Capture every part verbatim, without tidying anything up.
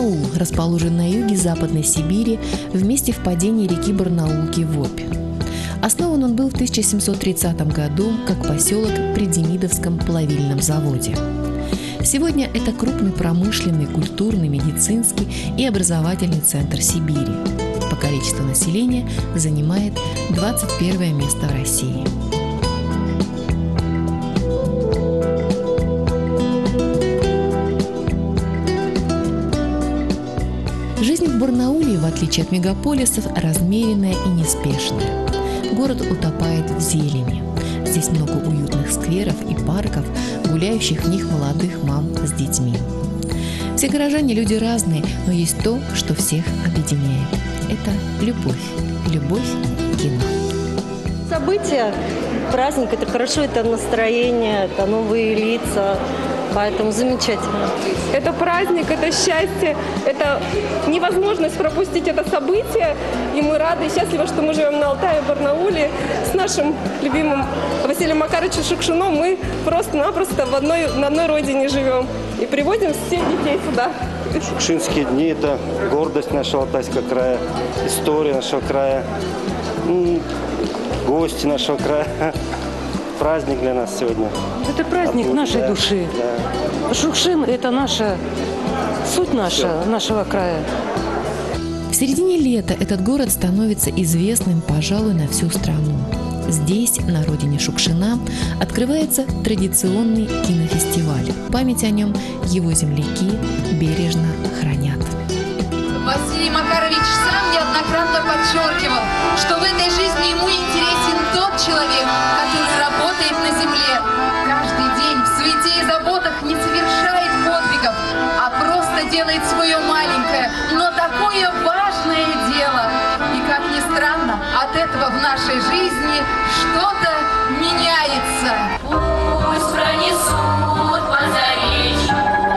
Барнаул расположен на юге Западной Сибири в месте впадения реки Барнаулки в Обь. Основан он был в тысяча семьсот тридцатом году как поселок при Демидовском плавильном заводе. Сегодня это крупный промышленный, культурный, медицинский и образовательный центр Сибири. По количеству населения занимает двадцать первое место в России. Жизнь в Барнауле, в отличие от мегаполисов, размеренная и неспешная. Город утопает в зелени. Здесь много уютных скверов и парков, гуляющих в них молодых мам с детьми. Все горожане люди разные, но есть то, что всех объединяет. Это любовь. Любовь к кино. События, праздник – это хорошо, это настроение, это новые лица. Поэтому замечательно. Это праздник, это счастье, это невозможность пропустить это событие. И мы рады и счастливы, что мы живем на Алтае, в Барнауле. С нашим любимым Василием Макаровичем Шукшиным мы просто-напросто в одной, на одной родине живем. И приводим всех детей сюда. Шукшинские дни – это гордость нашего Алтайского края, история нашего края, гости нашего края. Праздник для нас сегодня. Это праздник Отпуск, нашей да, души. Да. Шукшин – это наша суть наша, нашего края. В середине лета этот город становится известным, пожалуй, на всю страну. Здесь, на родине Шукшина, открывается традиционный кинофестиваль. Память о нем его земляки бережно хранят. Василий Макарович сам неоднократно подчеркивал, что в этой жизни ему интересен тот человек, который работает на земле. Каждый день в суете и заботах не совершает подвигов, а просто делает свое маленькое, но такое важное дело. И, как ни странно, от этого в нашей жизни что-то меняется. Пусть пронесут по заречью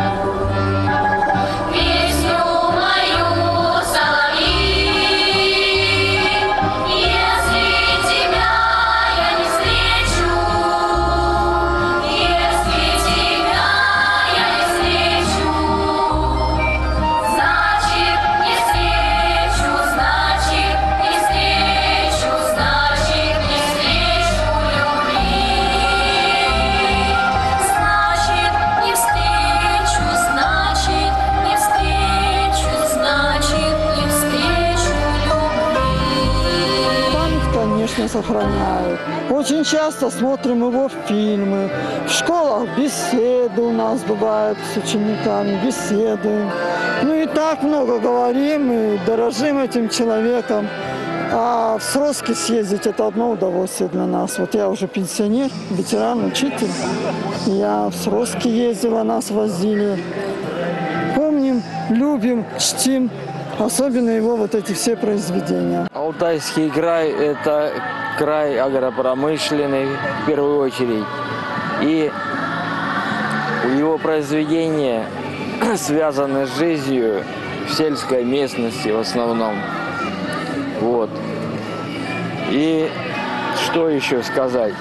сохраняют. Очень часто смотрим его фильмы. В школах беседы у нас бывают с учениками, беседуем. Ну и так много говорим и дорожим этим человеком. А в Сроски съездить – это одно удовольствие для нас. Вот я уже пенсионер, ветеран, учитель. Я в Сроски ездила, нас возили. Помним, любим, чтим. Особенно его вот эти все произведения. Алтайский край – это край агропромышленный в первую очередь. И его произведения связаны с жизнью в сельской местности в основном. Вот. И что еще сказать?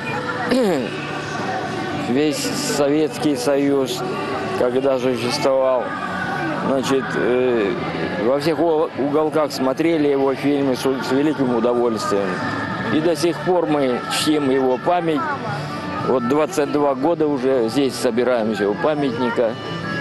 Весь Советский Союз, когда существовал, значит, э, во всех уголках смотрели его фильмы с, с великим удовольствием. И до сих пор мы чтим его память. Вот двадцать два года уже здесь собираемся у памятника.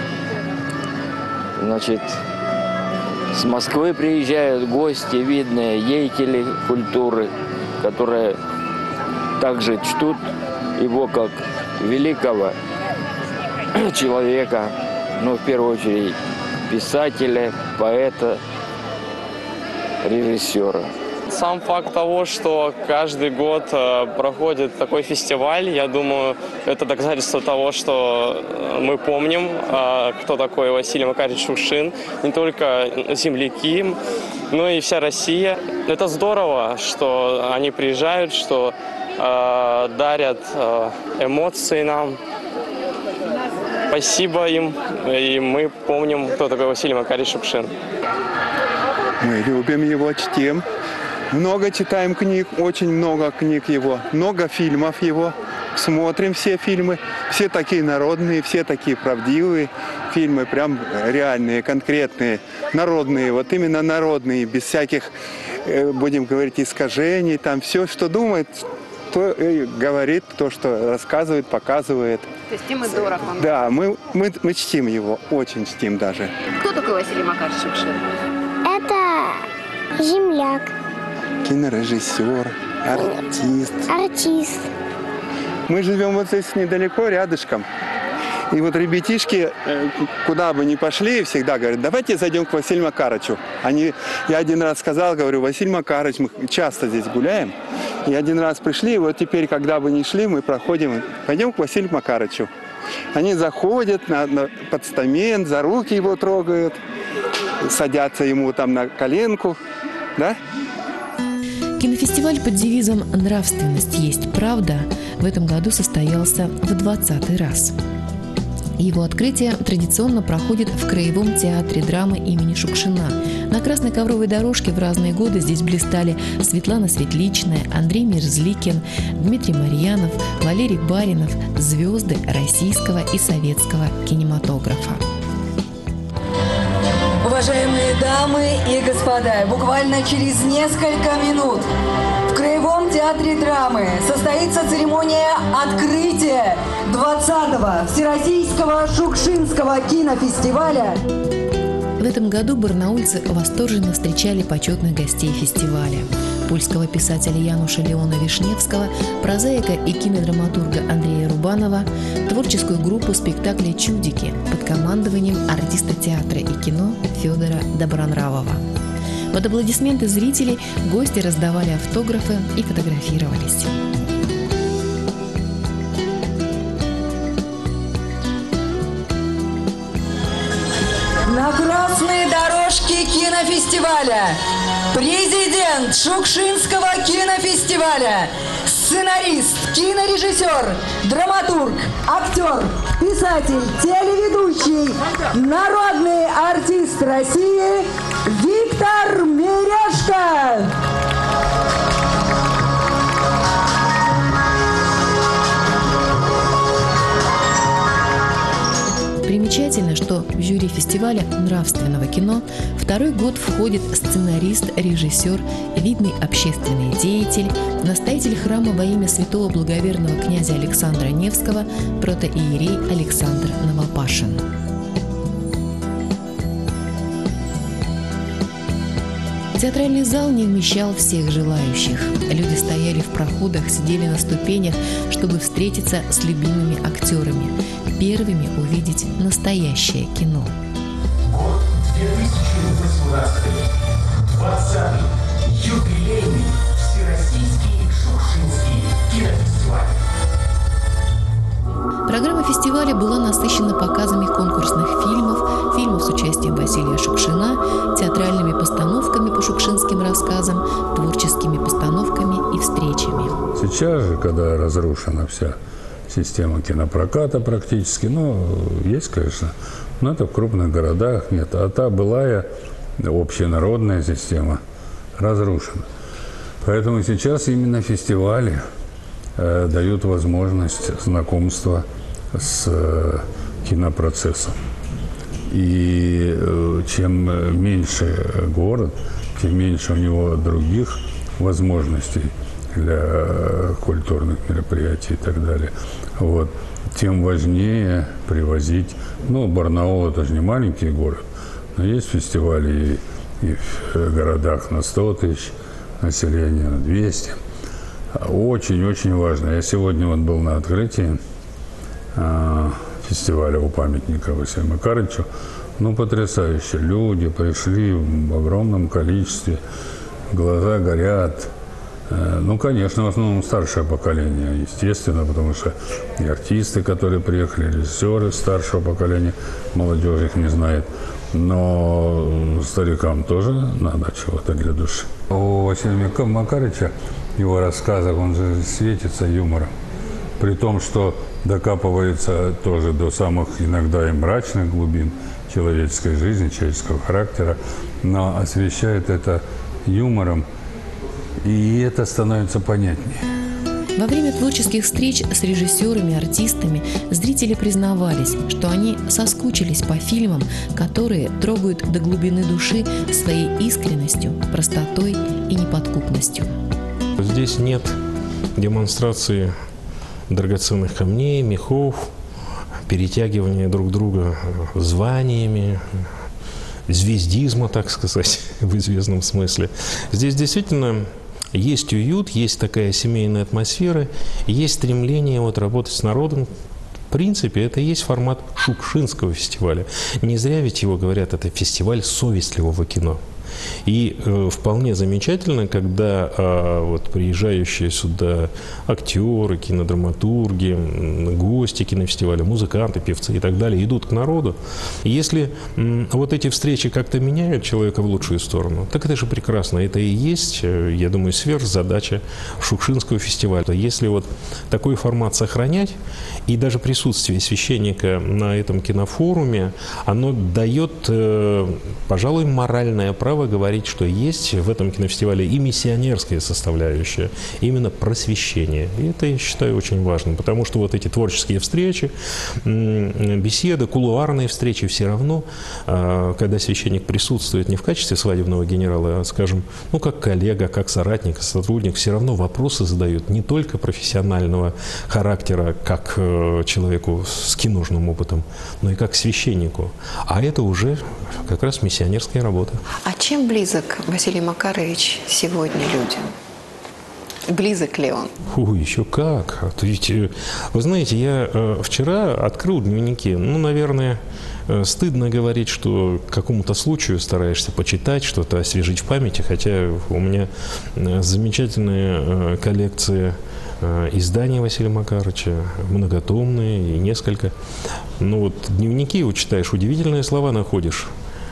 Значит, с Москвы приезжают гости, видные деятели культуры, которые также чтут его как великого человека, ну, в первую очередь, писателя, поэта, режиссера. Сам факт того, что каждый год проходит такой фестиваль, я думаю, это доказательство того, что мы помним, кто такой Василий Макарович Шукшин, не только земляки, но и вся Россия. Это здорово, что они приезжают, что дарят эмоции нам. Спасибо им, и мы помним, кто такой Василий Макарович Шукшин. Мы любим его, чтим. Много читаем книг, очень много книг его, много фильмов его. Смотрим все фильмы, все такие народные, все такие правдивые. фильмы прям реальные, конкретные, народные, вот именно народные, без всяких, будем говорить, искажений, там все, что думает, то и говорит, то, что рассказывает, показывает. То есть им и дорог он. Да, мы, мы, мы чтим его, очень чтим даже. Кто такой Василий Макарович Шукшин? Это земляк. Кинорежиссер, артист. Артист. Мы живем вот здесь недалеко, рядышком. И вот ребятишки, куда бы ни пошли, всегда говорят, давайте зайдем к Василию Макарычу. Они, я один раз сказал, говорю, Василий Макарыч, мы часто здесь гуляем. И один раз пришли, и вот теперь, когда бы ни шли, мы проходим, пойдем к Василию Макарычу. Они заходят на, на постамент, за руки его трогают, садятся ему там на коленку, да? Кинофестиваль под девизом «Нравственность есть правда» в этом году состоялся в двадцатый раз. Его открытие традиционно проходит в Краевом театре драмы имени Шукшина. На красной ковровой дорожке в разные годы здесь блистали Светлана Светличная, Андрей Мерзликин, Дмитрий Марьянов, Валерий Баринов – звезды российского и советского кинематографа. Уважаемые дамы и господа, буквально через несколько минут в Краевом театре драмы состоится церемония открытия двадцатого Всероссийского Шукшинского кинофестиваля. В этом году барнаульцы восторженно встречали почетных гостей фестиваля. Польского писателя Януша Леона Вишневского, прозаика и кинодраматурга Андрея Рубанова, творческую группу спектакля «Чудики» под командованием артиста театра и кино Федора Добронравова. Под аплодисменты зрителей гости раздавали автографы и фотографировались. На красной дорожке кинофестиваля президент Шукшинского кинофестиваля, сценарист, кинорежиссер, драматург, актер, писатель, телеведущий, народный артист России Виктор Мережко. Примечательно, что в жюри фестиваля нравственного кино второй год входит сценарист, режиссер, видный общественный деятель, настоятель храма во имя святого благоверного князя Александра Невского, протоиерей Александр Новопашин. Театральный зал не вмещал всех желающих. Люди стояли в проходах, сидели на ступенях, чтобы встретиться с любимыми актерами, первыми увидеть настоящее кино. Год две тысячи восемнадцатый, двадцатый, юбилейный Всероссийский Шукшинский кинофестиваль. Программа фестиваля была насыщена показами конкурсных фильмов, фильмов с участием Василия Шукшина, театральными постановками по шукшинским рассказам, творческими постановками и встречами. Сейчас же, когда разрушена вся система кинопроката практически, ну, есть, конечно, но это в крупных городах нет. А та былая общенародная система разрушена. Поэтому сейчас именно фестивали э, дают возможность знакомства с э, кинопроцессом. И э, чем меньше город, тем меньше у него других возможностей для культурных мероприятий и так далее. Вот. Тем важнее привозить. Ну, Барнаул – это же не маленький город, но есть фестивали и, и в городах на сто тысяч населения, на двести. Очень-очень важно. Я сегодня вот был на открытии э, фестиваля у памятника Василию Макарычу. Ну, потрясающе. Люди пришли в огромном количестве, глаза горят. Ну, конечно, в основном старшее поколение, естественно, потому что и артисты, которые приехали, режиссеры старшего поколения, молодежь их не знает. Но старикам тоже надо чего-то для души. У Василия Макарыча, его рассказах, он же светится юмором. При том, что докапывается тоже до самых иногда и мрачных глубин человеческой жизни, человеческого характера, но освещает это юмором. И это становится понятнее. Во время творческих встреч с режиссерами, артистами зрители признавались, что они соскучились по фильмам, которые трогают до глубины души своей искренностью, простотой и неподкупностью. Здесь нет демонстрации драгоценных камней, мехов, перетягивания друг друга званиями, звездизма, так сказать, в известном смысле. Здесь действительно есть уют, есть такая семейная атмосфера, есть стремление вот работать с народом. В принципе, это и есть формат Шукшинского фестиваля. Не зря ведь его говорят, это фестиваль совестливого кино. И э, вполне замечательно, когда э, вот, приезжающие сюда актеры, кинодраматурги, гости кинофестиваля, музыканты, певцы и так далее идут к народу. И если э, вот эти встречи как-то меняют человека в лучшую сторону, так это же прекрасно. Это и есть, э, я думаю, сверхзадача Шукшинского фестиваля. Если вот такой формат сохранять, и даже присутствие священника на этом кинофоруме, оно дает, э, пожалуй, моральное право говорить, что есть в этом кинофестивале и миссионерская составляющая, именно просвещение. И это, я считаю, очень важным, потому что вот эти творческие встречи, беседы, кулуарные встречи, все равно, когда священник присутствует не в качестве свадебного генерала, а, скажем, ну, как коллега, как соратник, сотрудник, все равно вопросы задают не только профессионального характера, как человеку с киношным опытом, но и как священнику. А это уже как раз миссионерская работа. А чем близок Василий Макарович сегодня людям? Близок ли он? Фу, еще как. Ведь, вы знаете, я э, вчера открыл дневники. Ну, наверное, э, стыдно говорить, что к какому-то случаю стараешься почитать, что-то освежить в памяти, хотя у меня э, замечательная э, коллекция э, изданий Василия Макаровича, многотомные и несколько. Ну вот дневники вот читаешь, удивительные слова находишь.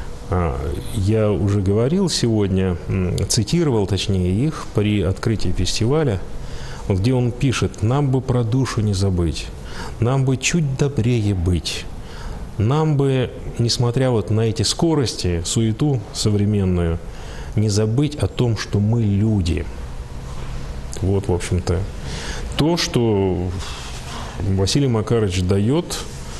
Я уже говорил сегодня, цитировал точнее их при открытии фестиваля, где он пишет: «Нам бы про душу не забыть, нам бы чуть добрее быть, нам бы, несмотря вот на эти скорости, суету современную, не забыть о том, что мы люди». Вот, в общем-то, то, что Василий Макарович дает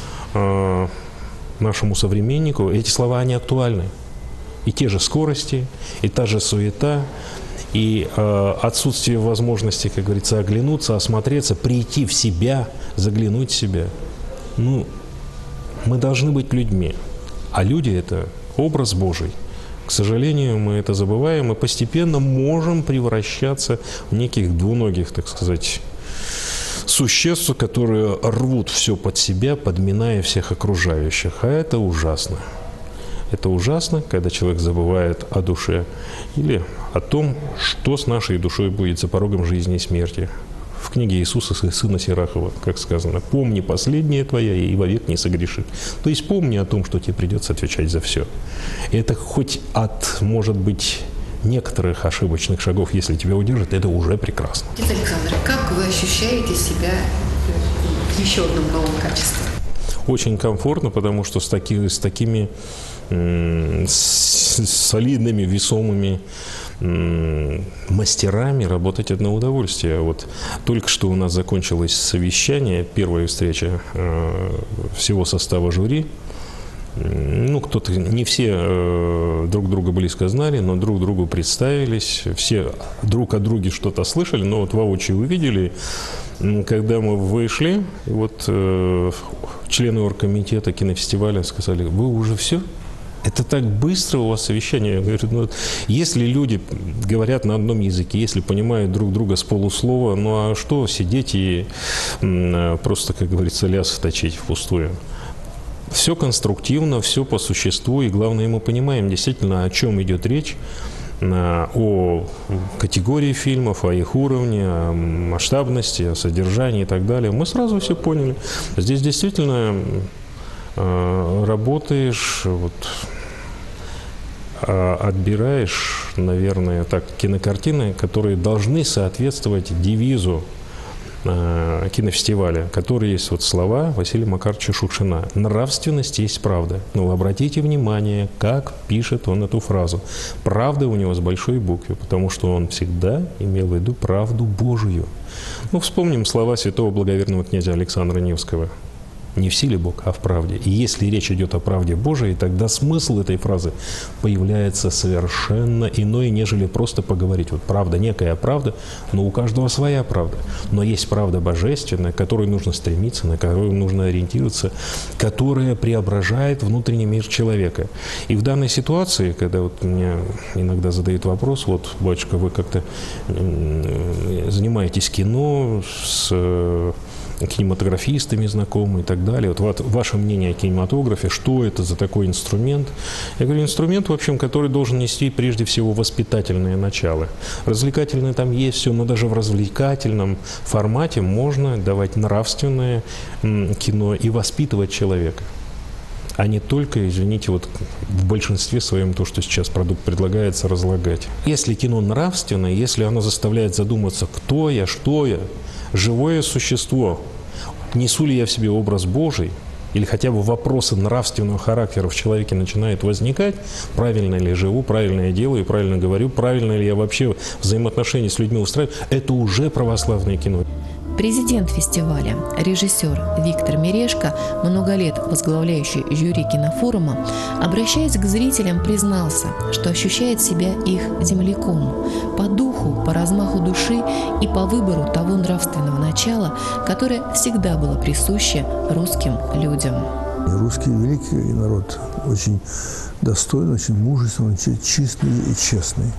нашему современнику, эти слова, они актуальны. И те же скорости, и та же суета, и э, отсутствие возможности, как говорится, оглянуться, осмотреться, прийти в себя, заглянуть в себя. Ну, мы должны быть людьми, а люди – это образ Божий. К сожалению, мы это забываем и постепенно можем превращаться в неких двуногих, так сказать, существ, которые рвут все под себя, подминая всех окружающих. А это ужасно. Это ужасно, когда человек забывает о душе или о том, что с нашей душой будет за порогом жизни и смерти. В книге Иисуса, сына Сирахова, как сказано: «Помни последнее твое, и вовек не согреши». То есть помни о том, что тебе придется отвечать за все. И это хоть от, может быть, некоторых ошибочных шагов, если тебя удержат, это уже прекрасно. Александр, как вы ощущаете себя в еще одном новом качестве? Очень комфортно, потому что с, таки, с такими м- с солидными, весомыми м- мастерами работать одно удовольствие. Вот только что у нас закончилось совещание, первая встреча э- всего состава жюри. Ну, кто-то, не все э, друг друга близко знали, но друг другу представились, все друг о друге что-то слышали, но вот воочию увидели. Когда мы вышли, вот э, члены оргкомитета кинофестиваля сказали: «Вы уже все? Это так быстро у вас совещание». Я говорю: ну, если люди говорят на одном языке, если понимают друг друга с полуслова, ну а что сидеть и э, просто, как говорится, ляс точить впустую? Все конструктивно, все по существу, и главное, мы понимаем действительно, о чем идет речь, о категории фильмов, о их уровне, о масштабности, о содержании и так далее. Мы сразу все поняли. Здесь действительно работаешь, вот, отбираешь, наверное, так, кинокартины, которые должны соответствовать девизу э, кинофестиваля, который есть вот слова Василия Макаровича Шукшина. Нравственность есть правда. Но вы обратите внимание, как пишет он эту фразу. Правда у него с большой буквы, потому что он всегда имел в виду правду Божию. Ну, вспомним слова святого благоверного князя Александра Невского. Не в силе Бог, а в правде. И если речь идет о правде Божией, тогда смысл этой фразы появляется совершенно иной, нежели просто поговорить. Вот правда, некая правда, но у каждого своя правда. Но есть правда божественная, к которой нужно стремиться, на которую нужно ориентироваться, которая преображает внутренний мир человека. И в данной ситуации, когда вот мне иногда задают вопрос, вот, батюшка, вы как-то занимаетесь кино, с кинематографистами знакомы и так далее. Вот ваше мнение о кинематографе, что это за такой инструмент? Я говорю, инструмент, в общем, который должен нести прежде всего воспитательное начало. Развлекательное там есть все, но даже в развлекательном формате можно давать нравственное кино и воспитывать человека. А не только, извините, вот в большинстве своем то, что сейчас продукт предлагается, разлагать. Если кино нравственное, если оно заставляет задуматься, кто я, что я, живое существо, несу ли я в себе образ Божий, или хотя бы вопросы нравственного характера в человеке начинают возникать, правильно ли я живу, правильно я делаю, правильно говорю, правильно ли я вообще взаимоотношения с людьми устраиваю, это уже православное кино. Президент фестиваля, режиссер Виктор Мережко, много лет возглавляющий жюри кинофорума, обращаясь к зрителям, признался, что ощущает себя их земляком по духу, по размаху души и по выбору того нравственного начала, которое всегда было присуще русским людям. Русский великий народ, очень достойный, очень мужественный, очень чистый и честный.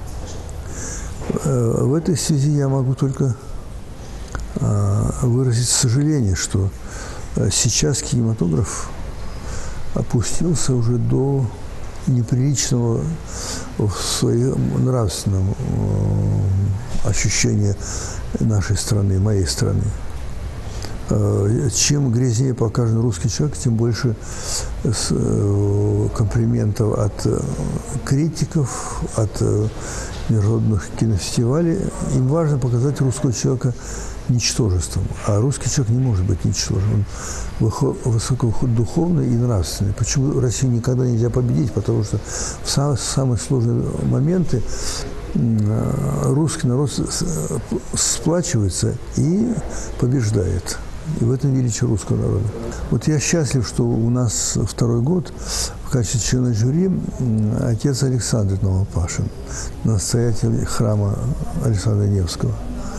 В этой связи я могу только выразить сожаление, что сейчас кинематограф опустился уже до неприличного в своем нравственном ощущении нашей страны, моей страны. Чем грязнее покажен русский человек, тем больше комплиментов от критиков, от международных кинофестивалей. Им важно показать русского человека ничтожеством. А русский человек не может быть ничтожным. Он высокодуховный и нравственный. Почему Россию никогда нельзя победить? Потому что в самые, самые сложные моменты русский народ сплачивается и побеждает. И в этом величие русского народа. Вот я счастлив, что у нас второй год в качестве члена жюри отец Александр Новопашин, настоятель храма Александра Невского.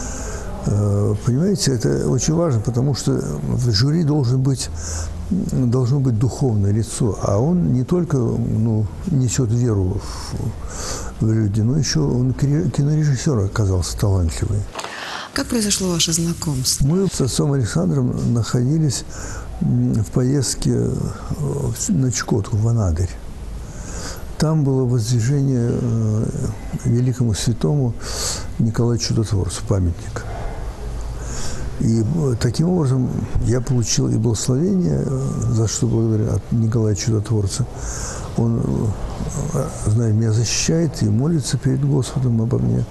Понимаете, это очень важно, потому что в жюри должен быть, должно быть духовное лицо, а он не только ну, несет веру в, в люди, но еще он кинорежиссер оказался талантливый. Как произошло ваше знакомство? Мы с отцом Александром находились в поездке на Чукотку, в Анадырь. Там было воздвижение великому святому Николаю Чудотворцу, памятник. И таким образом я получил и благословение, за что благодарю от Николая Чудотворца. Он, знает, меня защищает и молится перед Господом обо мне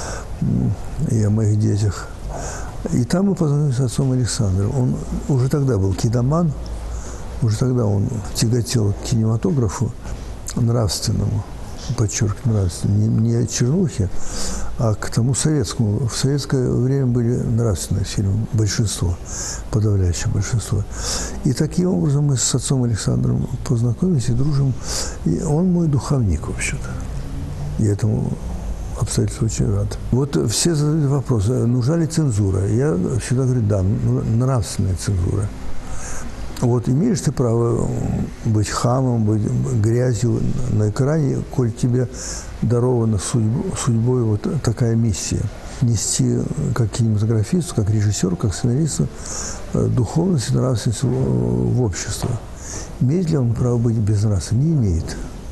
и о моих детях. И там мы познакомились с отцом Александром. Он уже тогда был киноман, уже тогда он тяготел к кинематографу нравственному, подчеркиваю, нравственному, не, не чернухе, а к тому советскому. В советское время были нравственные фильмы, большинство, подавляющее большинство. И таким образом мы с отцом Александром познакомились и дружим. И он мой духовник, вообще-то. Я этому обстоятельству очень рад. Вот все задают вопрос, нужна ли цензура? Я всегда говорю, да, нравственная цензура. Вот имеешь ты право быть хамом, быть грязью на экране, коль тебе дарована судьбой, судьбой вот такая миссия. Нести как кинематографисту, как режиссеру, как сценаристу духовность и нравственность в, в общество. Имеет ли он право быть безнравственным? Не имеет.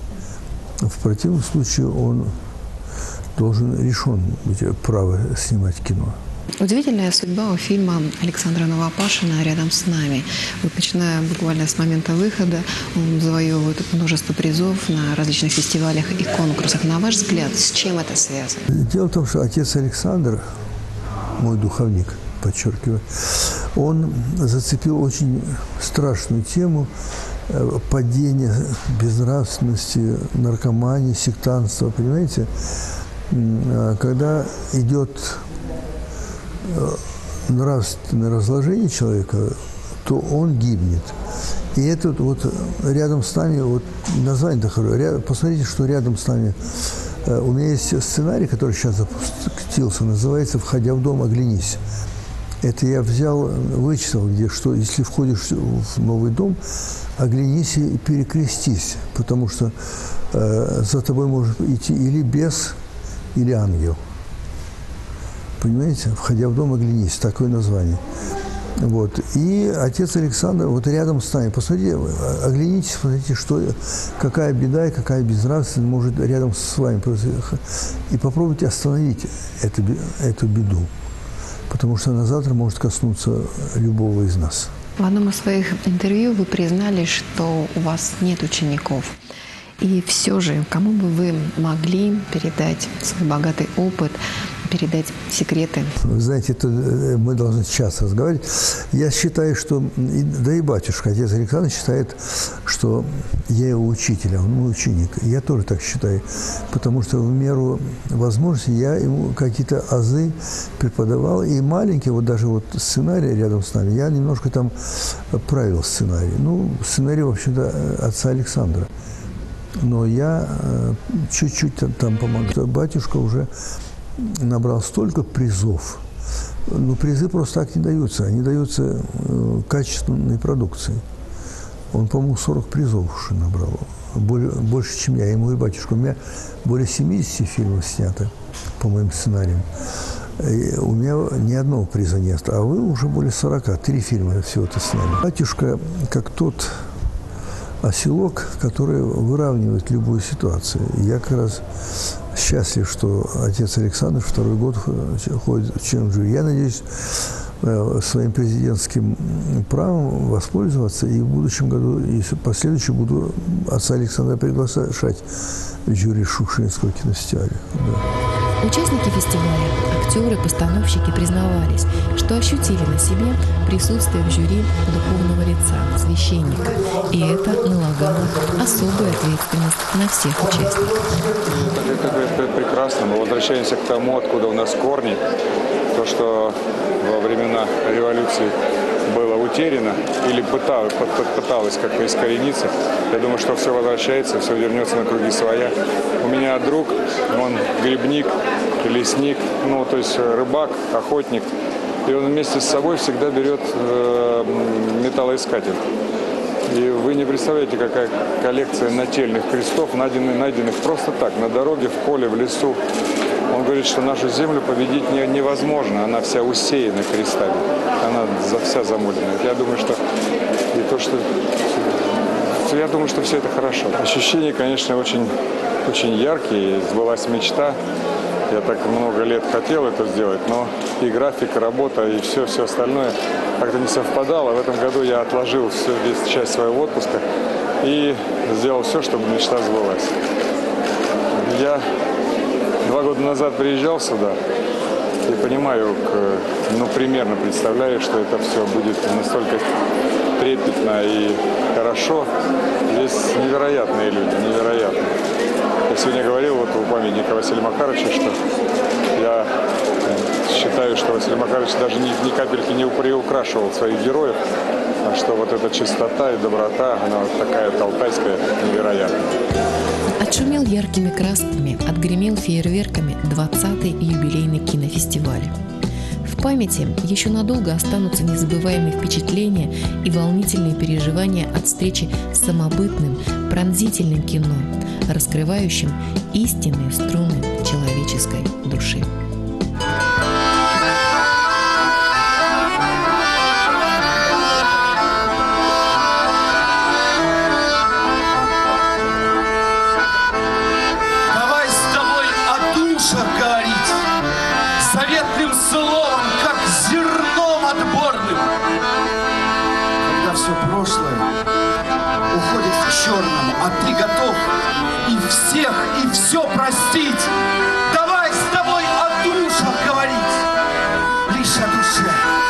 В противном случае он должен решен быть право снимать кино. Удивительная судьба у фильма Александра Новопашина «Рядом с нами». Вот, начиная буквально с момента выхода, он завоевывает множество призов на различных фестивалях и конкурсах. На ваш взгляд, с чем это связано? Дело в том, что отец Александр, мой духовник, подчеркиваю, он зацепил очень страшную тему падения безнравственности, наркомании, сектантства, понимаете? Когда идет нравственное разложение человека, то он гибнет. И это вот рядом с нами, вот название такое, посмотрите, что рядом с нами. У меня есть сценарий, который сейчас запустился, называется «Входя в дом, оглянись». Это я взял, вычитал, где что, если входишь в новый дом, оглянись и перекрестись, потому что э, за тобой может идти или бес, или ангел. Понимаете? «Входя в дом, оглянись», такое название. Вот. И отец Александр вот рядом с нами. Посмотрите, оглянитесь, посмотрите, что, какая беда и какая безнравственность может рядом с вами произойти. И попробуйте остановить эту, эту беду, потому что она завтра может коснуться любого из нас. В одном из своих интервью вы признали, что у вас нет учеников. И все же, кому бы вы могли передать свой богатый опыт, передать секреты? Вы знаете, это мы должны часто разговаривать. Я считаю, что, да и батюшка, отец Александр считает, что я его учитель, а он мой ученик. Я тоже так считаю, потому что в меру возможности я ему какие-то азы преподавал. И маленький, вот даже вот сценарий рядом с нами, я немножко там правил сценарий. Ну, сценарий, в общем-то, отца Александра. Но я чуть-чуть там помогал. Батюшка уже набрал столько призов. Но призы просто так не даются. Они даются э, качественной продукции. Он, по-моему, сорок призов уже набрал. Более, больше, чем я. И мой батюшка. У меня более семидесяти фильмов снято по моим сценариям. И у меня ни одного приза нет. А вы уже более сорока. Три фильма всего-то сняли. Батюшка, как тот оселок, который выравнивает любую ситуацию. Я как раз счастлив, что отец Александр второй год ходит в член жюри. Я надеюсь своим президентским правом воспользоваться и в будущем году, и в последующем буду отца Александра приглашать в жюри Шукшинского кинофестиваля. Да. Участники фестиваля, актеры, постановщики признавались, что ощутили на себе присутствие в жюри духовного лица, священника. И это налагало особую ответственность на всех участников. Это, это прекрасно. Мы возвращаемся к тому, откуда у нас корни. То, что во времена революции было утеряно или пыталось, пыталось как-то искорениться. Я думаю, что все возвращается, все вернется на круги своя. У меня друг, он грибник, лесник, ну, то есть рыбак, охотник. И он вместе с собой всегда берет э, металлоискатель. И вы не представляете, какая коллекция нательных крестов, найденных, найденных просто так, на дороге, в поле, в лесу. Он говорит, что нашу землю победить не, невозможно, она вся усеяна крестами, она вся замудрена. Я думаю, что и то, что я думаю, что все это хорошо. Ощущения, конечно, очень, очень яркие. Сбылась мечта. Я так много лет хотел это сделать, но и график, и работа, и все, все остальное как-то не совпадало. В этом году я отложил всю весь часть своего отпуска и сделал все, чтобы мечта сбылась. Я два года назад приезжал сюда и понимаю, ну, примерно представляю, что это все будет настолько трепетно и хорошо. Здесь невероятные люди, невероятные. Я сегодня говорил вот у памятника Василия Макаровича, что я считаю, что Василий Макарович даже ни, ни капельки не приукрашивал своих героев, а что вот эта чистота и доброта, она вот такая алтайская, невероятная. Отшумел яркими красками, отгремел фейерверками двадцатый юбилейный кинофестиваль. В памяти еще надолго останутся незабываемые впечатления и волнительные переживания от встречи с самобытным, пронзительным кино, раскрывающим истинные струны человеческой души. Давай с тобой о душах говорить, заветным словом, как зерном отборным. Когда все прошлое уходит в черном, а ты готов и всех, и все простить. Давай с тобой о душах говорить, лишь о душе.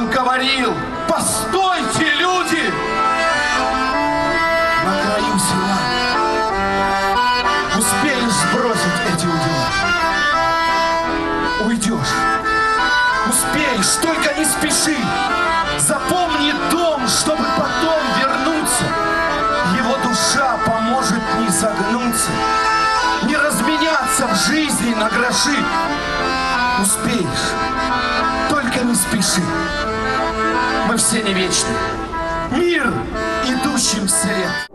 вам говорил, постойте, люди! На краю села успеешь сбросить эти удила. Уйдешь, успеешь, только не спеши. Запомни дом, чтобы потом вернуться. Его душа поможет не загнуться, не разменяться в жизни на гроши. Успеешь, только не спеши. Мы все не вечны. Мир, идущим вслед.